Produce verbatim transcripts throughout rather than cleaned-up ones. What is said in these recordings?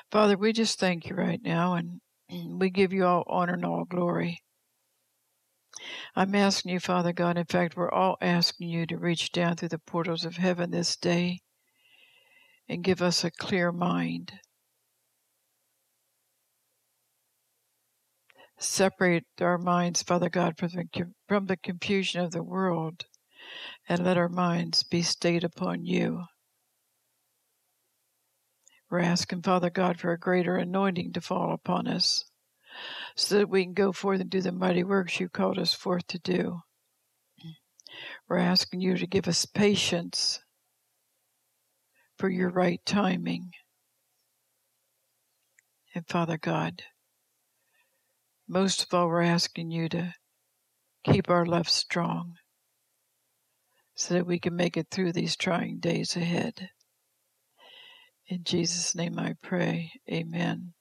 Father, we just thank you right now, and we give you all honor and all glory. I'm asking you, Father God, in fact, we're all asking you to reach down through the portals of heaven this day and give us a clear mind. Separate our minds, Father God, from the, from the confusion of the world, and let our minds be stayed upon you. We're asking, Father God, for a greater anointing to fall upon us, so that we can go forth and do the mighty works you called us forth to do. We're asking you to give us patience for your right timing. And Father God, most of all, we're asking you to keep our love strong so that we can make it through these trying days ahead. In Jesus' name I pray. Amen.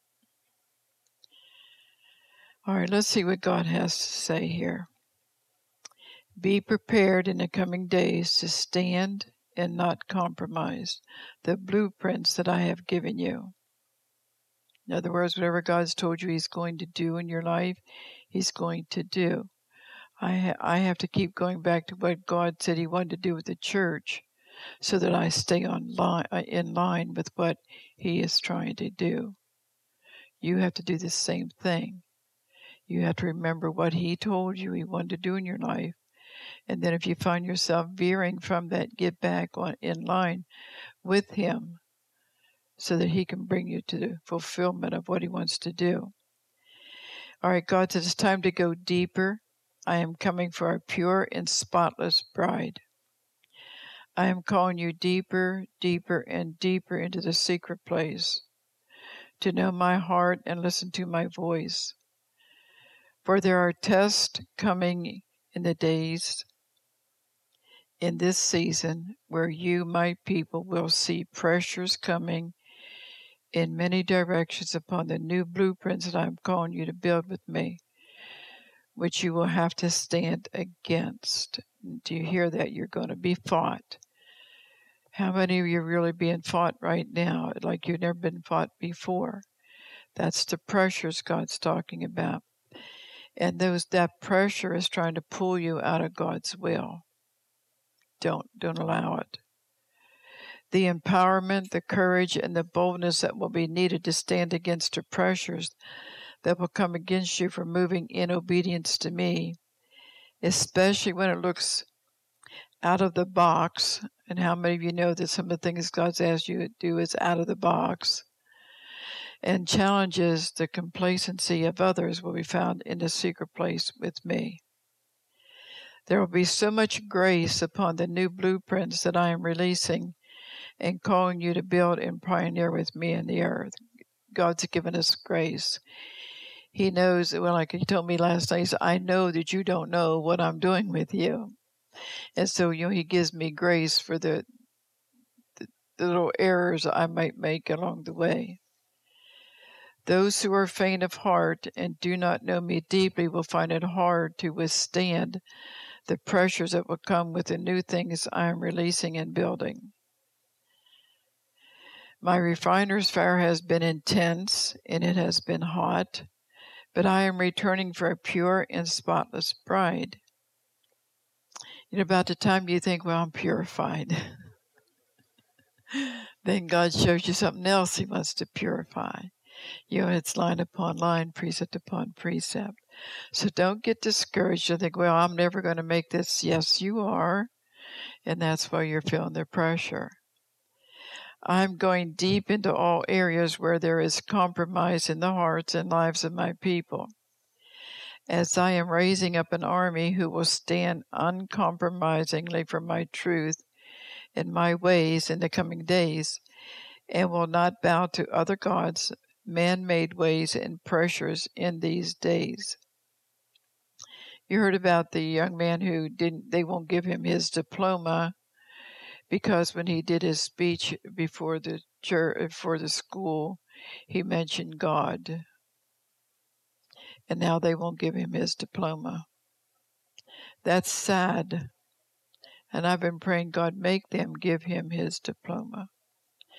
All right, let's see what God has to say here. Be prepared in the coming days to stand and not compromise the blueprints that I have given you. In other words, whatever God's told you he's going to do in your life, he's going to do. I, ha- I have to keep going back to what God said he wanted to do with the church so that I stay on line, in line with what he is trying to do. You have to do the same thing. You have to remember what he told you he wanted to do in your life. And then if you find yourself veering from that, get back on, in line with him so that he can bring you to the fulfillment of what he wants to do. All right, God said it's time to go deeper. I am coming for a pure and spotless bride. I am calling you deeper, deeper, and deeper into the secret place to know my heart and listen to my voice. For there are tests coming in the days in this season where you, my people, will see pressures coming in many directions upon the new blueprints that I'm calling you to build with me, which you will have to stand against. Do you hear that? You're going to be fought. How many of you are really being fought right now like you've never been fought before? That's the pressures God's talking about. And those that pressure is trying to pull you out of God's will. Don't don't allow it. The empowerment, the courage, and the boldness that will be needed to stand against the pressures that will come against you for moving in obedience to me, especially when it looks out of the box. And how many of you know that some of the things God's asked you to do is out of the box? And challenges the complacency of others will be found in the secret place with me. There will be so much grace upon the new blueprints that I am releasing and calling you to build and pioneer with me in the earth. God's given us grace. He knows, well, like he told me last night, he said, I know that you don't know what I'm doing with you. And so, you know, he gives me grace for the, the, the little errors I might make along the way. Those who are faint of heart and do not know me deeply will find it hard to withstand the pressures that will come with the new things I am releasing and building. My refiner's fire has been intense and it has been hot, but I am returning for a pure and spotless bride. You know, about the time you think, well, I'm purified, then God shows you something else he wants to purify. You know, it's line upon line, precept upon precept. So don't get discouraged and think, well, I'm never going to make this. Yes, you are. And that's why you're feeling the pressure. I'm going deep into all areas where there is compromise in the hearts and lives of my people. As I am raising up an army who will stand uncompromisingly for my truth and my ways in the coming days, and will not bow to other gods, man-made ways and pressures in these days. You heard about the young man who didn't, they won't give him his diploma because when he did his speech before the church, for the school, he mentioned God. And now they won't give him his diploma. That's sad. And I've been praying, God, make them give him his diploma.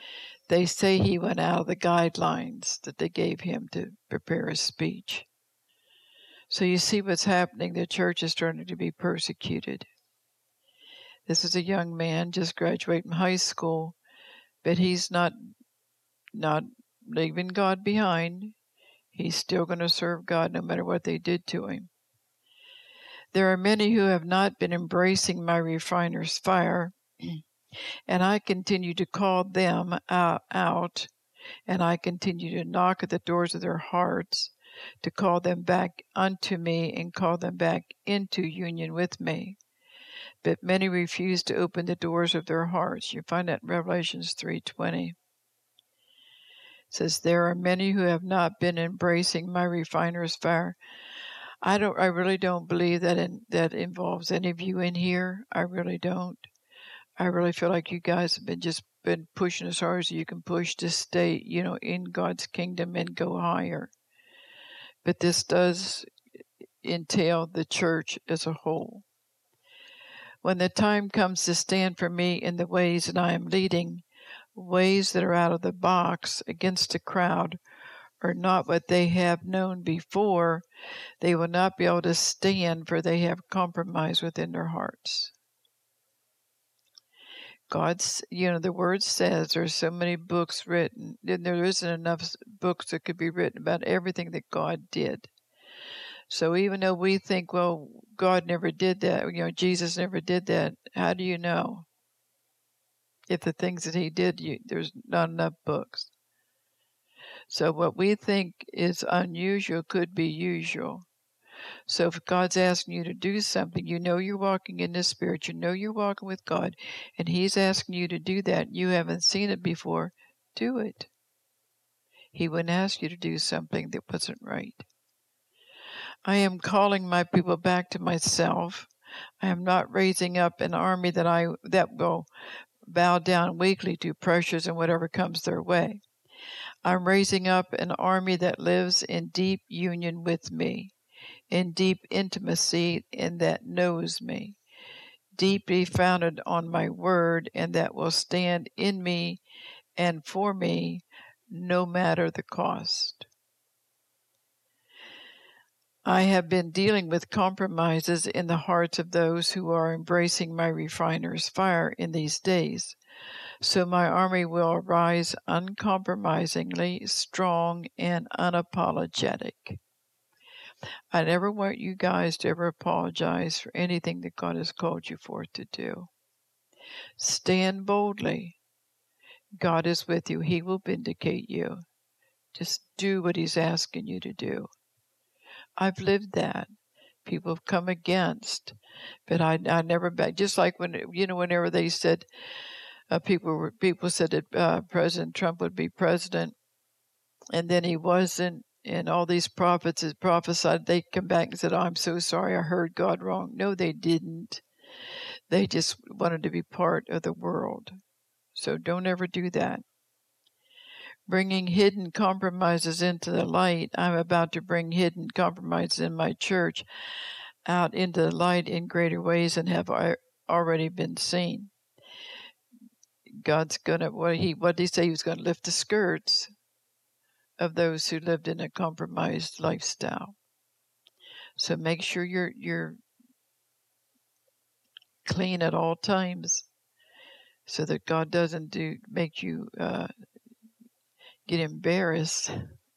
They say he went out of the guidelines that they gave him to prepare a speech. So you see what's happening. The church is starting to be persecuted. This is a young man just graduating high school, but he's not not leaving God behind. He's still going to serve God no matter what they did to him. There are many who have not been embracing my refiner's fire, and I continue to call them out, and I continue to knock at the doors of their hearts to call them back unto me and call them back into union with me. But many refuse to open the doors of their hearts. You find that in Revelations three twenty. It says, there are many who have not been embracing my refiner's fire. I don't. I really don't believe that in, that involves any of you in here. I really don't. I really feel like you guys have been just been pushing as hard as you can push to stay, you know, in God's kingdom and go higher. But this does entail the church as a whole. When the time comes to stand for me in the ways that I am leading, ways that are out of the box against the crowd, are not what they have known before, they will not be able to stand, for they have compromise within their hearts. God's, you know, the word says there's so many books written, and there isn't enough books that could be written about everything that God did. So even though we think, well, God never did that, you know, Jesus never did that, how do you know? If the things that he did, you, there's not enough books. So what we think is unusual could be usual. So if God's asking you to do something, you know you're walking in the Spirit, you know you're walking with God, and he's asking you to do that, you haven't seen it before, do it. He wouldn't ask you to do something that wasn't right. I am calling my people back to myself. I am not raising up an army that I that will bow down weakly to pressures and whatever comes their way. I'm raising up an army that lives in deep union with me, in deep intimacy, and that knows me, deeply founded on my word, and that will stand in me and for me no matter the cost. I have been dealing with compromises in the hearts of those who are embracing my refiner's fire in these days. So my army will arise uncompromisingly, strong, and unapologetic. I never want you guys to ever apologize for anything that God has called you for to do. Stand boldly. God is with you. He will vindicate you. Just do what he's asking you to do. I've lived that. People have come against, but I, I never back. Just like when, you know, whenever they said, uh, people were, people said that uh, President Trump would be president, and then he wasn't, and all these prophets had prophesied, they come back and said, oh, I'm so sorry, I heard God wrong. No, they didn't. They just wanted to be part of the world. So don't ever do that. Bringing hidden compromises into the light. I'm about to bring hidden compromises in my church out into the light in greater ways than have already been seen. God's gonna, what he what did he say? He was going to lift the skirts of those who lived in a compromised lifestyle. So make sure you're you're clean at all times, so that God doesn't do make you uh, get embarrassed.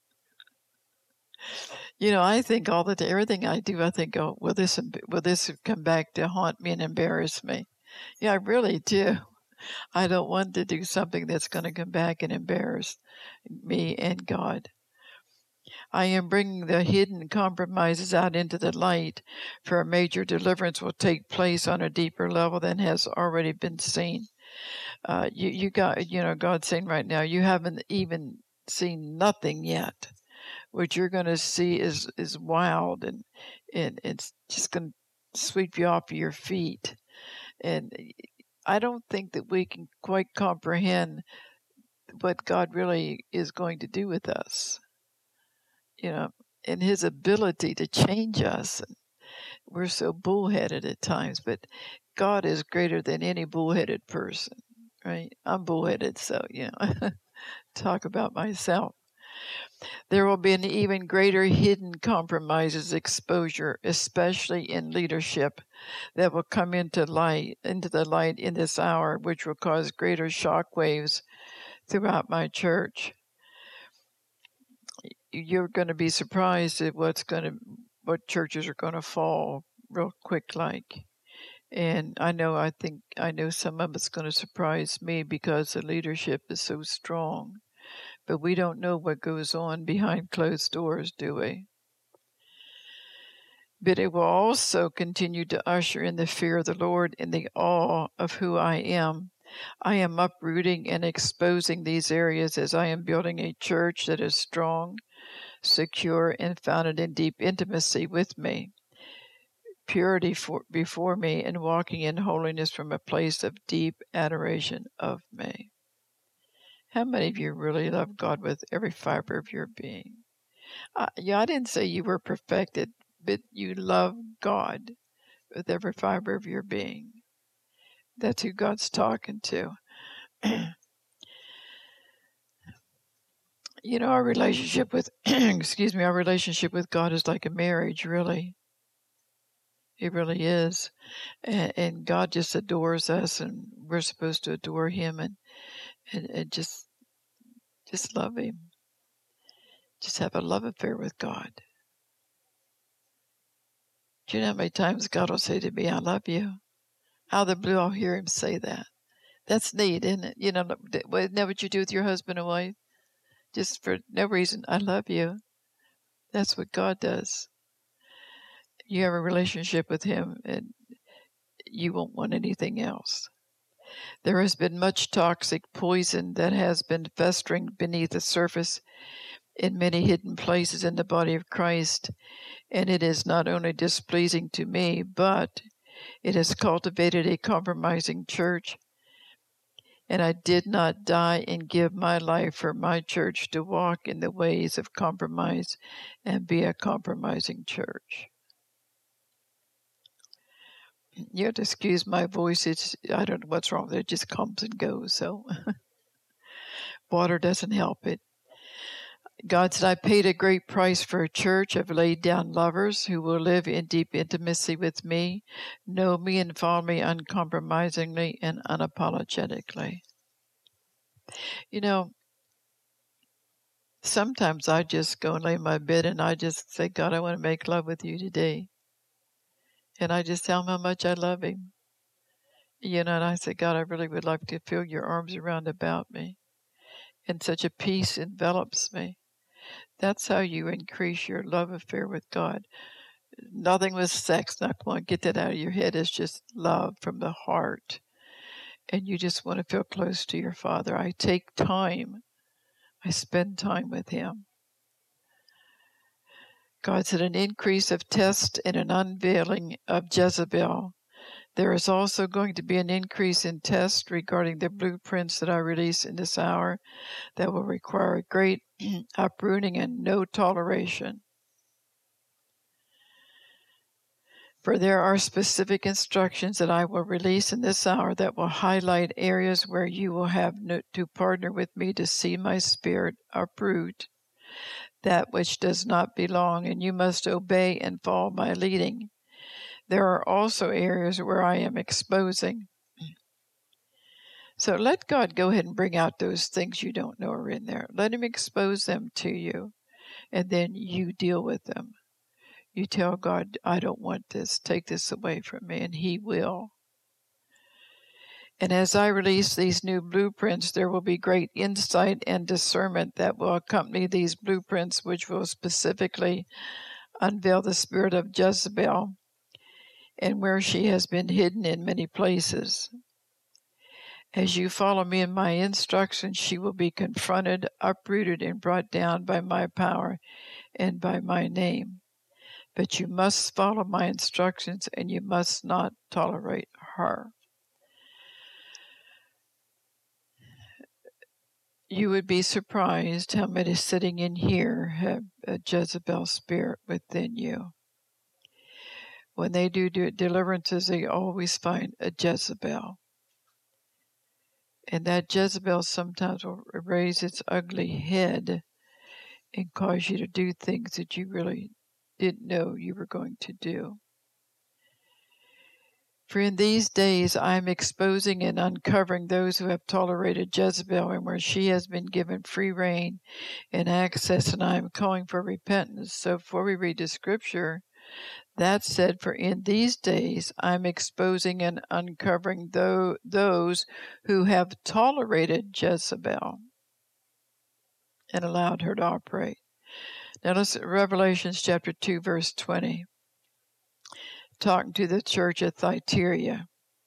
You know, I think all the everything I do, I think, oh, will this will this come back to haunt me and embarrass me? Yeah, I really do. I don't want to do something that's going to come back and embarrass me and God. I am bringing the hidden compromises out into the light, for a major deliverance will take place on a deeper level than has already been seen. Uh, you, you got, you know, God's saying right now, you haven't even seen nothing yet. What you're going to see is is wild, and and it's just going to sweep you off of your feet. And I don't think that we can quite comprehend what God really is going to do with us, you know, and his ability to change us. We're so bullheaded at times, but God is greater than any bullheaded person, right? I'm bullheaded, so, you know. talk about myself. There will be an even greater hidden compromises exposure, especially in leadership, that will come into light into the light in this hour, which will cause greater shock waves throughout my church. You're going to be surprised at what's going to what churches are going to fall real quick like. And I know I think I know some of it's going to surprise me because the leadership is so strong. But we don't know what goes on behind closed doors, do we? But it will also continue to usher in the fear of the Lord and the awe of who I am. I am uprooting and exposing these areas as I am building a church that is strong, secure, and founded in deep intimacy with me, purity for, before me, and walking in holiness from a place of deep adoration of me. How many of you really love God with every fiber of your being? Uh, yeah, I didn't say you were perfected, but you love God with every fiber of your being. That's who God's talking to. You know, our relationship with, excuse me, our relationship with God is like a marriage, really. It really is. And, and God just adores us, and we're supposed to adore Him and, and, and just, just love Him. Just have a love affair with God. Do you know how many times God will say to me, I love you? Out of the blue, I'll hear Him say that. That's neat, isn't it? You know, isn't that what you do with your husband and wife? Just for no reason, I love you. That's what God does. You have a relationship with Him, and you won't want anything else. There has been much toxic poison that has been festering beneath the surface in many hidden places in the body of Christ, and it is not only displeasing to me, but it has cultivated a compromising church. And I did not die and give my life for my church to walk in the ways of compromise and be a compromising church. You have to excuse my voice. It's, I don't know what's wrong with it. It just comes and goes. So water doesn't help it. God said, I paid a great price for a church. I've laid down lovers who will live in deep intimacy with me, know me and follow me uncompromisingly and unapologetically. You know, sometimes I just go and lay in my bed and I just say, God, I want to make love with you today. And I just tell him how much I love him. You know, and I say, God, I really would like to feel your arms around about me. And such a peace envelops me. That's how you increase your love affair with God. Nothing with sex, not going to get that out of your head. It's just love from the heart. And you just want to feel close to your Father. I take time. I spend time with him. God said an increase of test and an unveiling of Jezebel. There is also going to be an increase in test regarding the blueprints that I release in this hour that will require great uprooting and no toleration. For there are specific instructions that I will release in this hour that will highlight areas where you will have no, to partner with me to see my spirit uproot that which does not belong, and you must obey and follow my leading. There are also areas where I am exposing. So let God go ahead and bring out those things you don't know are in there. Let him expose them to you, and then you deal with them. You tell God, I don't want this. Take this away from me, and he will. And as I release these new blueprints, there will be great insight and discernment that will accompany these blueprints, which will specifically unveil the spirit of Jezebel and where she has been hidden in many places. As you follow me in my instructions, she will be confronted, uprooted, and brought down by my power and by my name. But you must follow my instructions, and you must not tolerate her. You would be surprised how many sitting in here have a Jezebel spirit within you. When they do, do deliverances, they always find a Jezebel. And that Jezebel sometimes will raise its ugly head and cause you to do things that you really didn't know you were going to do. For in these days I am exposing and uncovering those who have tolerated Jezebel, and where she has been given free rein and access, and I am calling for repentance. So before we read the scripture, that said, for in these days I am exposing and uncovering those who have tolerated Jezebel and allowed her to operate. Now let's Revelations chapter two, verse twenty. Talking to the church at Thyatira,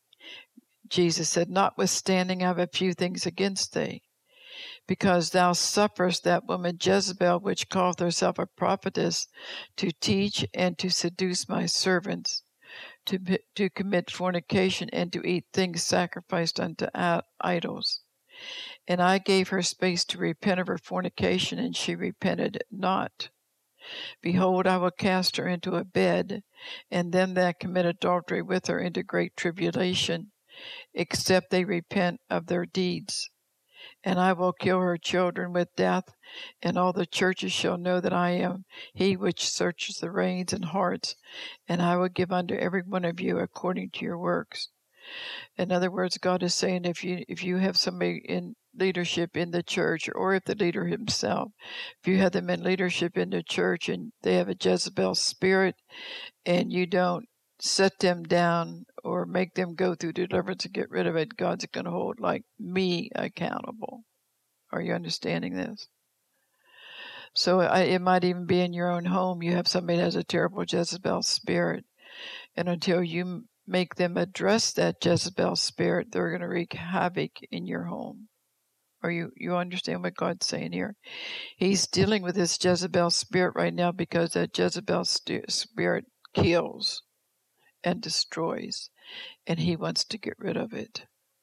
Jesus said, notwithstanding I have a few things against thee, because thou sufferest that woman Jezebel, which calleth herself a prophetess, to teach and to seduce my servants, to, to commit fornication, and to eat things sacrificed unto idols. And I gave her space to repent of her fornication, and she repented not. Behold, I will cast her into a bed, and them that commit adultery with her into great tribulation, except they repent of their deeds. And I will kill her children with death, and all the churches shall know that I am he which searches the reins and hearts, and I will give unto every one of you according to your works. In other words, God is saying, if you if you have somebody in leadership in the church, or if the leader himself, if you have them in leadership in the church and they have a Jezebel spirit, and you don't set them down or make them go through deliverance to get rid of it, God's going to hold like me accountable. Are you understanding this? So I, it might even be in your own home. You have somebody that has a terrible Jezebel spirit, and until you make them address that Jezebel spirit, they're going to wreak havoc in your home. Are you you understand what God's saying here? He's dealing with this Jezebel spirit right now because that Jezebel st- spirit kills and destroys, and he wants to get rid of it.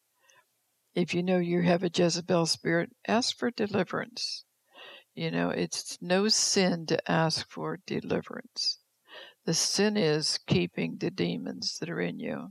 If you know you have a Jezebel spirit, ask for deliverance. You know, it's no sin to ask for deliverance. The sin is keeping the demons that are in you.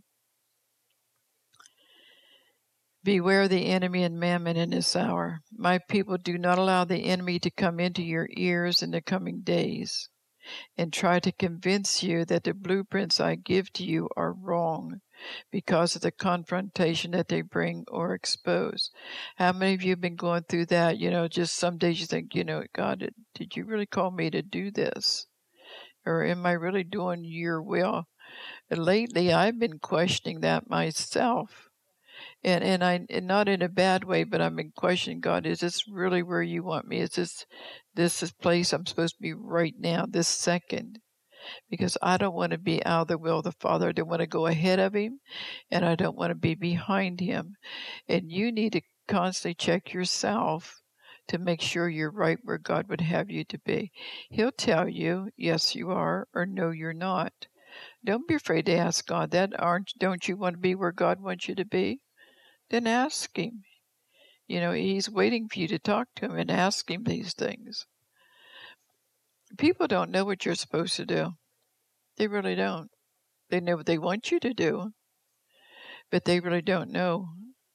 Beware the enemy and mammon in this hour. My people, do not allow the enemy to come into your ears in the coming days and try to convince you that the blueprints I give to you are wrong because of the confrontation that they bring or expose. How many of you have been going through that? You know, just some days you think, you know, God, did, did you really call me to do this? Or am I really doing your will? And lately, I've been questioning that myself. And and I and not in a bad way, but I've been questioning, God, is this really where you want me? Is this this is place I'm supposed to be right now, this second? Because I don't want to be out of the will of the Father. I don't want to go ahead of him, and I don't want to be behind him. And you need to constantly check yourself to make sure you're right where God would have you to be. He'll tell you, yes, you are, or no, you're not. Don't be afraid to ask God that. Aren't don't you want to be where God wants you to be? Then ask him. You know, he's waiting for you to talk to him and ask him these things. People don't know what you're supposed to do. They really don't. They know what they want you to do, but they really don't know.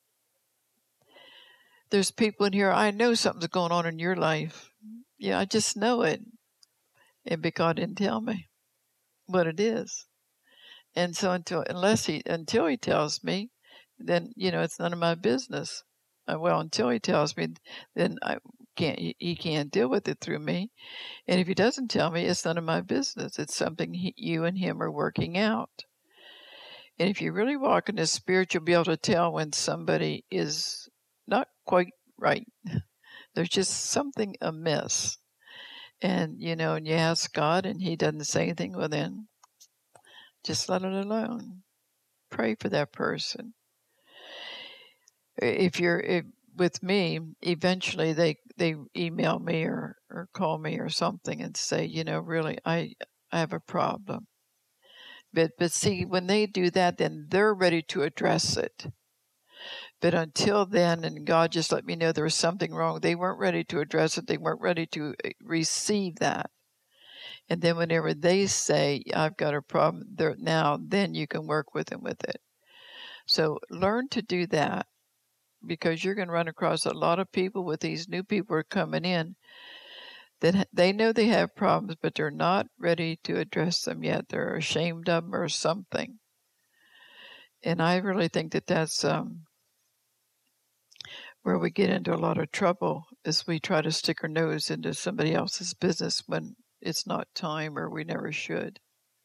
There's people in here, I know something's going on in your life. Yeah, I just know it. And but God didn't tell me what it is. And so until unless he until he tells me, then, you know, it's none of my business. Uh, well, until he tells me, then I can't. He, he can't deal with it through me. And if he doesn't tell me, it's none of my business. It's something he, you and him are working out. And if you really walk in the Spirit, you'll be able to tell when somebody is not quite right. There's just something amiss. And, you know, and you ask God, and he doesn't say anything, well then, just let it alone. Pray for that person. If you're if, with me, eventually they, they email me or, or call me or something and say, you know, really, I, I have a problem. But, but see, when they do that, then they're ready to address it. But until then, and God just let me know there was something wrong, they weren't ready to address it. They weren't ready to receive that. And then whenever they say, I've got a problem, there now, then you can work with them with it. So learn to do that. because you're going to run across a lot of people with these new people who are coming in that they know they have problems, but they're not ready to address them yet. They're ashamed of them or something. And I really think that that's um, where we get into a lot of trouble, is we try to stick our nose into somebody else's business when it's not time, or we never should.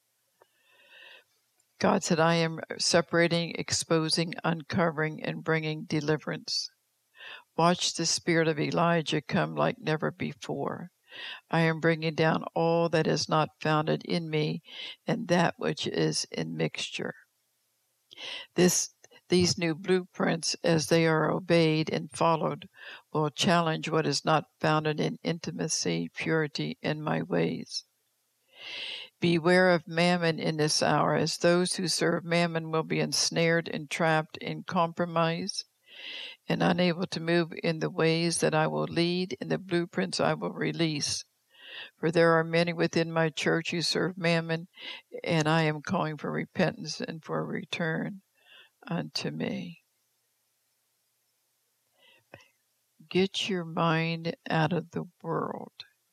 God said, I am separating, exposing, uncovering, and bringing deliverance. Watch the spirit of Elijah come like never before. I am bringing down all that is not founded in me, and that which is in mixture. This, these new blueprints, as they are obeyed and followed, will challenge what is not founded in intimacy, purity, and my ways. Beware of mammon in this hour, as those who serve mammon will be ensnared and trapped in compromise and unable to move in the ways that I will lead, in the blueprints I will release. For there are many within my church who serve mammon, and I am calling for repentance and for a return unto me. Get your mind out of the world.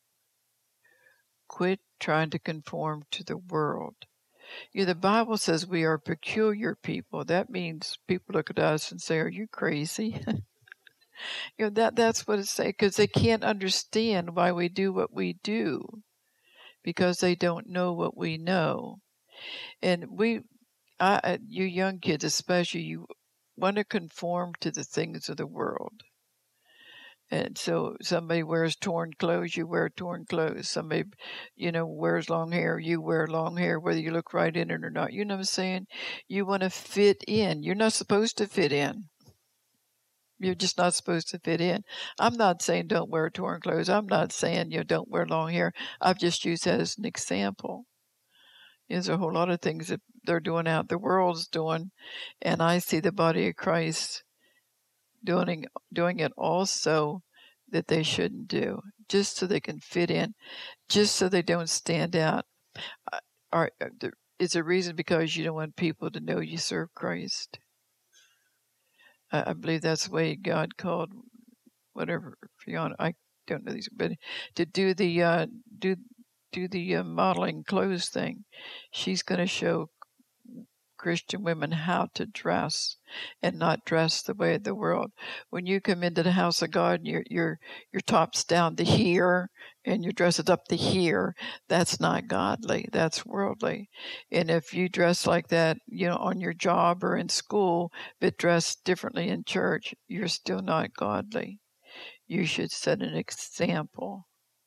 Quit trying to conform to the world. You know, the Bible says we are peculiar people. That means people look at us and say, are you crazy? You know, that that's what it's saying, because they can't understand why we do what we do, because they don't know what we know. And we, I, you young kids especially, you want to conform to the things of the world. And so somebody wears torn clothes, you wear torn clothes. Somebody, you know, wears long hair, you wear long hair, whether you look right in it or not. You know what I'm saying? You want to fit in. You're not supposed to fit in. You're just not supposed to fit in. I'm not saying don't wear torn clothes. I'm not saying, you know, don't wear long hair. I've just used that as an example. There's a whole lot of things that they're doing out, the world's doing, and I see the body of Christ doing doing it also that they shouldn't do, just so they can fit in, just so they don't stand out. Are, is a reason because you don't want people to know you serve Christ. I, I believe that's the way God called whatever Fiona. I don't know these, but to do the uh, do do the uh, modeling clothes thing. She's going to show Christian women how to dress and not dress the way of the world. When you come into the house of God and your your your top's down to here and your dress is up to here, that's not godly. That's worldly. And if you dress like that, you know, on your job or in school, but dress differently in church, you're still not godly. You should set an example.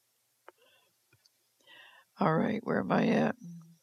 All right, where am I at?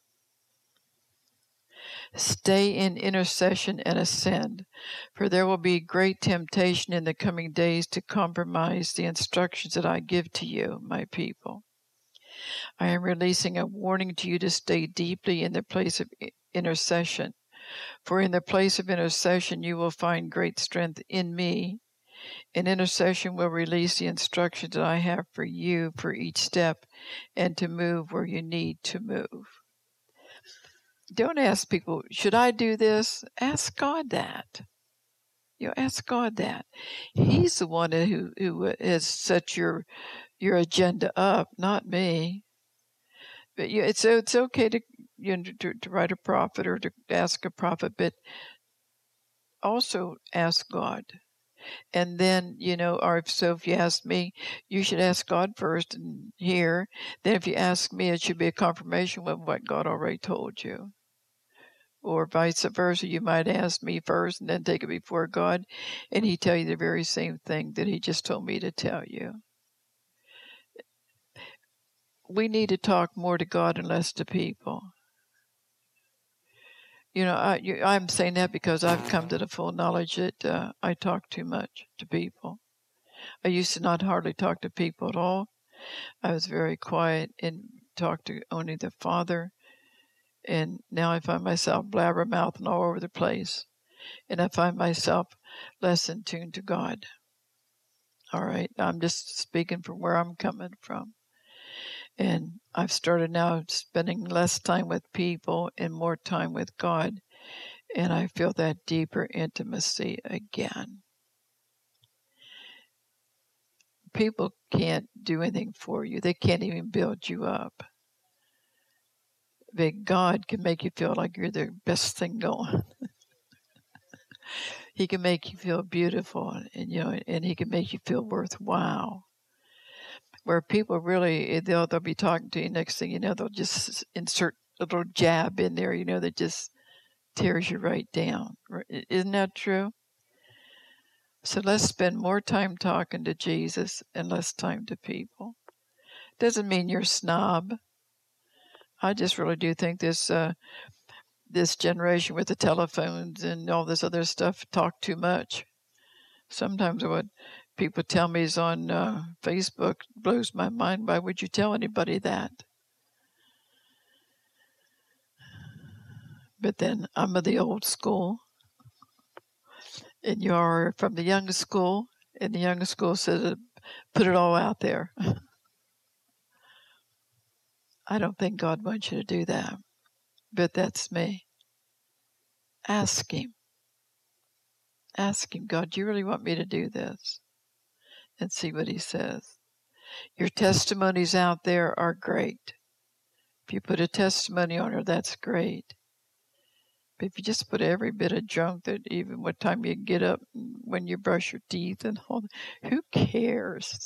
Stay in intercession and ascend, for there will be great temptation in the coming days to compromise the instructions that I give to you, my people. I am releasing a warning to you to stay deeply in the place of intercession, for in the place of intercession you will find great strength in me, and intercession will release the instructions that I have for you for each step and to move where you need to move. Don't ask people, should I do this? Ask God that. You know, ask God that. He's the one who, who has set your your agenda up, not me. But you know, it's it's okay to you know to, to write a prophet or to ask a prophet, but also ask God. And then, you know, or so if you ask me, you should ask God first and hear. Then if you ask me, it should be a confirmation of what God already told you. Or vice versa, you might ask me first and then take it before God, and He tell you the very same thing that He just told me to tell you. We need to talk more to God and less to people. You know, I, you, I'm saying that because I've come to the full knowledge that uh, I talk too much to people. I used to not hardly talk to people at all. I was very quiet and talked to only the Father. And now I find myself blabbermouthing all over the place. And I find myself less in tune to God. All right, I'm just speaking from where I'm coming from. And I've started now spending less time with people and more time with God. And I feel that deeper intimacy again. people can't do anything for you. They can't even build you up. But God can make you feel like you're the best thing going. He can make you feel beautiful, and you know, and he can make you feel worthwhile. Where people really, they'll they'll be talking to you. Next thing you know, they'll just insert a little jab in there. You know, that just tears you right down. Isn't that true? So let's spend more time talking to Jesus and less time to people. Doesn't mean you're a snob. I just really do think this uh, this generation with the telephones and all this other stuff talk too much. Sometimes what people tell me is on uh, Facebook blows my mind. Why would you tell anybody that? But then I'm of the old school, and you're from the young school, and the young school says, put it all out there. I don't think God wants you to do that, but that's me. Ask him. Ask him, God, do you really want me to do this? And see what he says. Your testimonies out there are great. If you put a testimony on her, that's great. But if you just put every bit of junk that even what time you get up, when you brush your teeth and all that, who cares?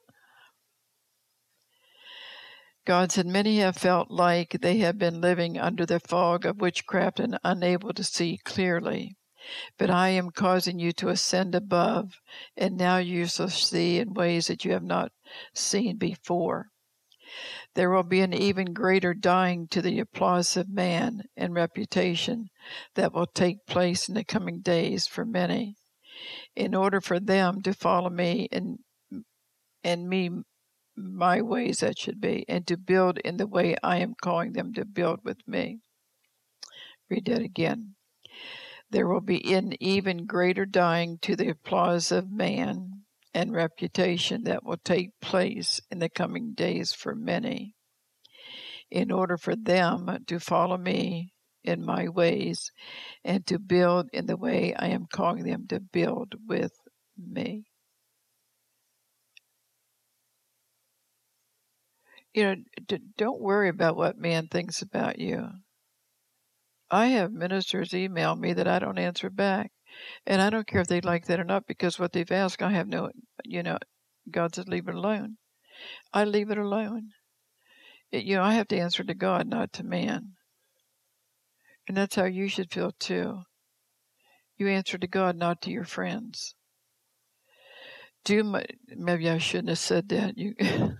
God said, many have felt like they have been living under the fog of witchcraft and unable to see clearly. But I am causing you to ascend above, and now you shall see in ways that you have not seen before. There will be an even greater dying to the applause of man and reputation that will take place in the coming days for many, in order for them to follow me and, and me my ways that should be, and to build in the way I am calling them to build with me. Read that again. There will be an even greater dying to the applause of man and reputation that will take place in the coming days for many, in order for them to follow me in my ways and to build in the way I am calling them to build with me. You know, d- don't worry about what man thinks about you. I have ministers email me that I don't answer back. And I don't care if they like that or not, because what they've asked, I have no, you know, God said, leave it alone. I leave it alone. It, you know, I have to answer to God, not to man. And that's how you should feel too. You answer to God, not to your friends. Do my, maybe I shouldn't have said that. You,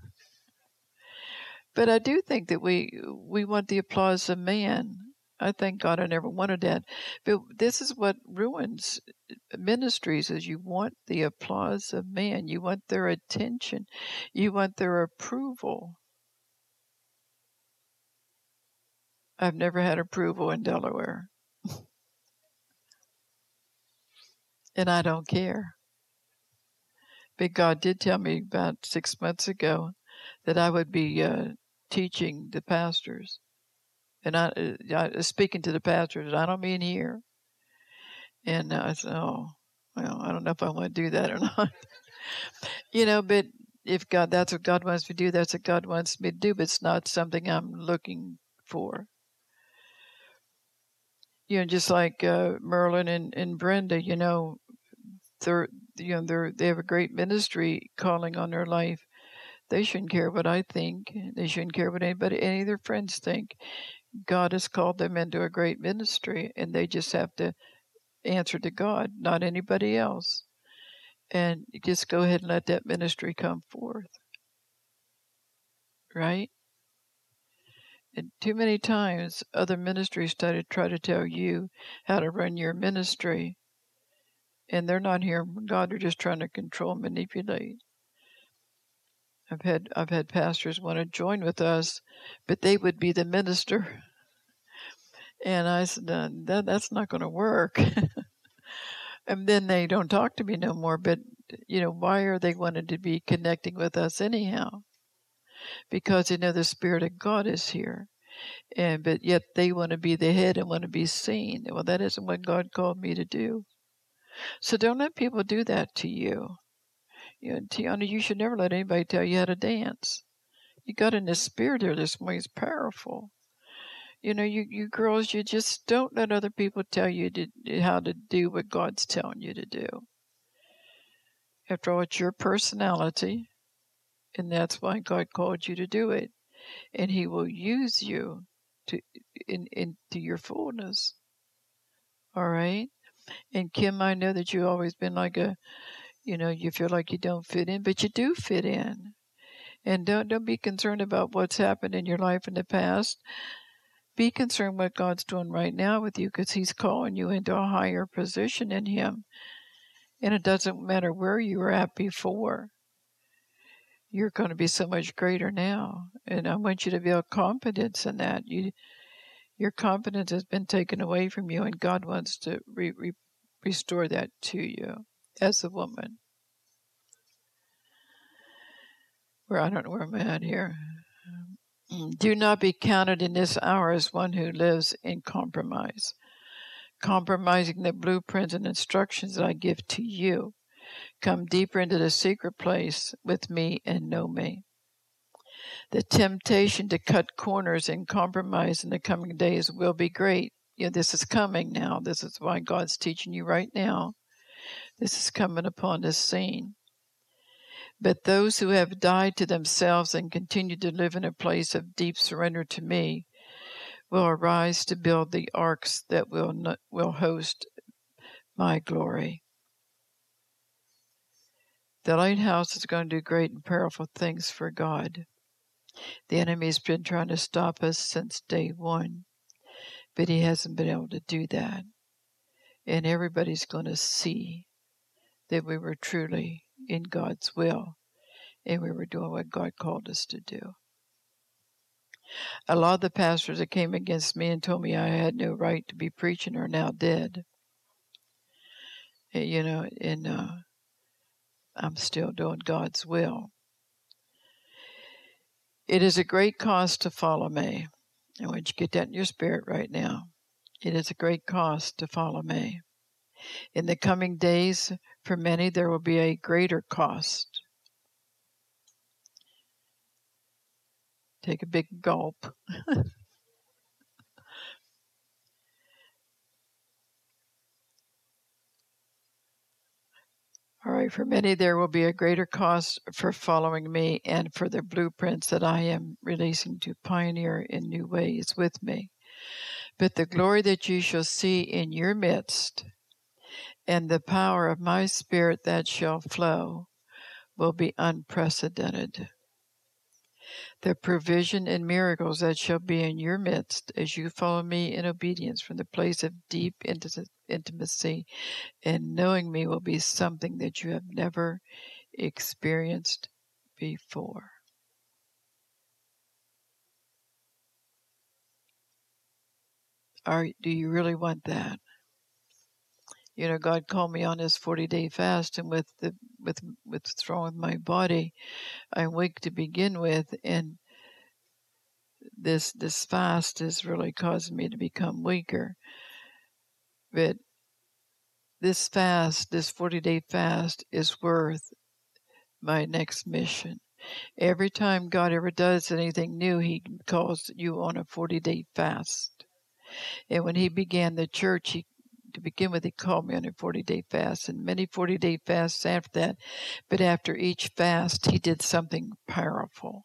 but I do think that we we want the applause of man. I thank God I never wanted that. But this is what ruins ministries, is you want the applause of man. You want their attention. You want their approval. I've never had approval in Delaware. And I don't care. But God did tell me about six months ago that I would be uh, teaching the pastors. And I, I speaking to the pastors. I don't mean here. And I said, oh, well, I don't know if I want to do that or not. You know, but if God, that's what God wants me to do, that's what God wants me to do, but it's not something I'm looking for. You know, just like uh, Merlin and, and Brenda, you know, they're, you know, they're, they have a great ministry calling on their life. They shouldn't care what I think. They shouldn't care what anybody, any of their friends think. God has called them into a great ministry, and they just have to answer to God, not anybody else. And just go ahead and let that ministry come forth. Right? And too many times other ministries try to, try to tell you how to run your ministry, and they're not hearing from God. They're just trying to control, manipulate. I've had I've had pastors want to join with us, but they would be the minister. And I said, uh, that that's not going to work. And then they don't talk to me no more. But, you know, why are they wanting to be connecting with us anyhow? Because they know the Spirit of God is here. And but yet they want to be the head and want to be seen. Well, that isn't what God called me to do. So don't let people do that to you. You know, Tiana, you should never let anybody tell you how to dance. You got in the spirit here this morning. It's powerful. You know, you, you girls, you just don't let other people tell you to, how to do what God's telling you to do. After all, it's your personality, and that's why God called you to do it. And He will use you to in into your fullness. All right? And Kim, I know that you've always been like a, you know, you feel like you don't fit in, but you do fit in. And don't don't be concerned about what's happened in your life in the past. Be concerned what God's doing right now with you, because He's calling you into a higher position in Him. And it doesn't matter where you were at before. You're going to be so much greater now. And I want you to build confidence in that. You, your confidence has been taken away from you, and God wants to re, re, restore that to you as a woman. Where I don't know where I'm at here. Do not be counted in this hour as one who lives in compromise, compromising the blueprints and instructions that I give to you. Come deeper into the secret place with me and know me. The temptation to cut corners and compromise in the coming days will be great. You know, this is coming now. This is why God's teaching you right now. This is coming upon this scene. But those who have died to themselves and continue to live in a place of deep surrender to me will arise to build the arks that will not, will host my glory. The lighthouse is going to do great and powerful things for God. The enemy's been trying to stop us since day one, but he hasn't been able to do that. And everybody's going to see that we were truly in God's will, and we were doing what God called us to do. A lot of the pastors that came against me and told me I had no right to be preaching are now dead. You know, and uh, I'm still doing God's will. It is a great cost to follow me. I want you to get that in your spirit right now. It is a great cost to follow me. In the coming days, for many, there will be a greater cost. Take a big gulp. All right, for many, there will be a greater cost for following me and for the blueprints that I am releasing to pioneer in new ways with me. But the glory that you shall see in your midst and the power of my Spirit that shall flow will be unprecedented. The provision and miracles that shall be in your midst as you follow me in obedience from the place of deep intimacy and knowing me will be something that you have never experienced before. Are, do you really want that? You know, God called me on this forty-day fast, and with the with with what's wrong with my body, I'm weak to begin with, and this this fast is really causing me to become weaker. But this fast, this forty-day fast, is worth my next mission. Every time God ever does anything new, He calls you on a forty-day fast. And when He began the church, He to begin with, He called me on a forty-day fast, and many forty-day fasts after that. But after each fast, He did something powerful.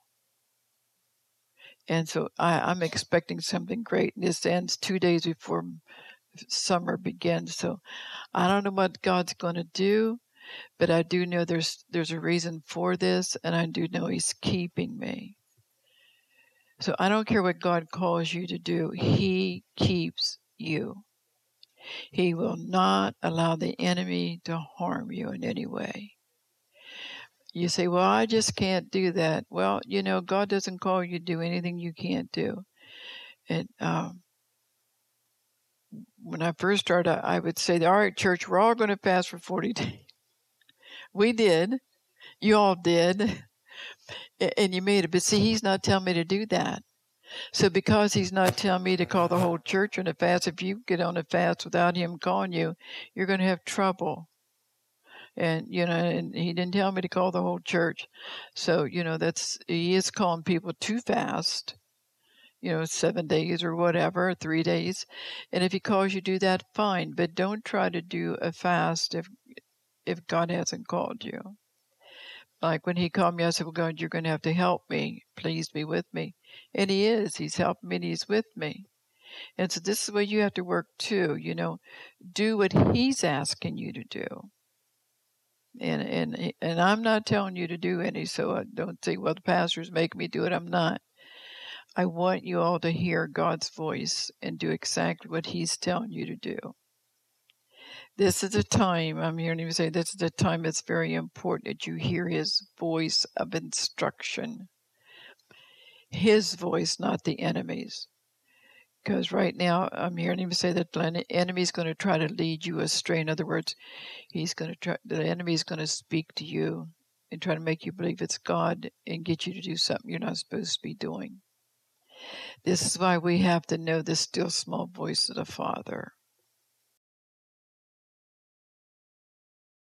And so I, I'm expecting something great. And this ends two days before summer begins. So I don't know what God's going to do, but I do know there's there's a reason for this, and I do know He's keeping me. So I don't care what God calls you to do. He keeps you. He will not allow the enemy to harm you in any way. You say, well, I just can't do that. Well, you know, God doesn't call you to do anything you can't do. And um, when I first started, I would say, all right, church, we're all going to fast for forty days. We did. You all did. And you made it. But see, He's not telling me to do that. So because He's not telling me to call the whole church on a fast, if you get on a fast without Him calling you, you're going to have trouble. And, you know, and he didn't tell me to call the whole church. So, you know, that's, he is calling people to fast, you know, seven days or whatever, three days. And if he calls you to do that, fine. But don't try to do a fast if if God hasn't called you. Like when he called me, I said, well, God, you're going to have to help me. Please be with me. And he is. He's helping me and he's with me. And so this is where you have to work too, you know, do what he's asking you to do. And and and I'm not telling you to do any, so I don't say, well, the pastor's making me do it. I'm not. I want you all to hear God's voice and do exactly what he's telling you to do. This is a time, I'm hearing him say, this is a time it's very important that you hear his voice of instruction. His voice, not the enemy's. Because right now, I'm hearing him say that the enemy's going to try to lead you astray. In other words, he's going to try, the enemy's going to speak to you and try to make you believe it's God and get you to do something you're not supposed to be doing. This is why we have to know the still small voice of the Father.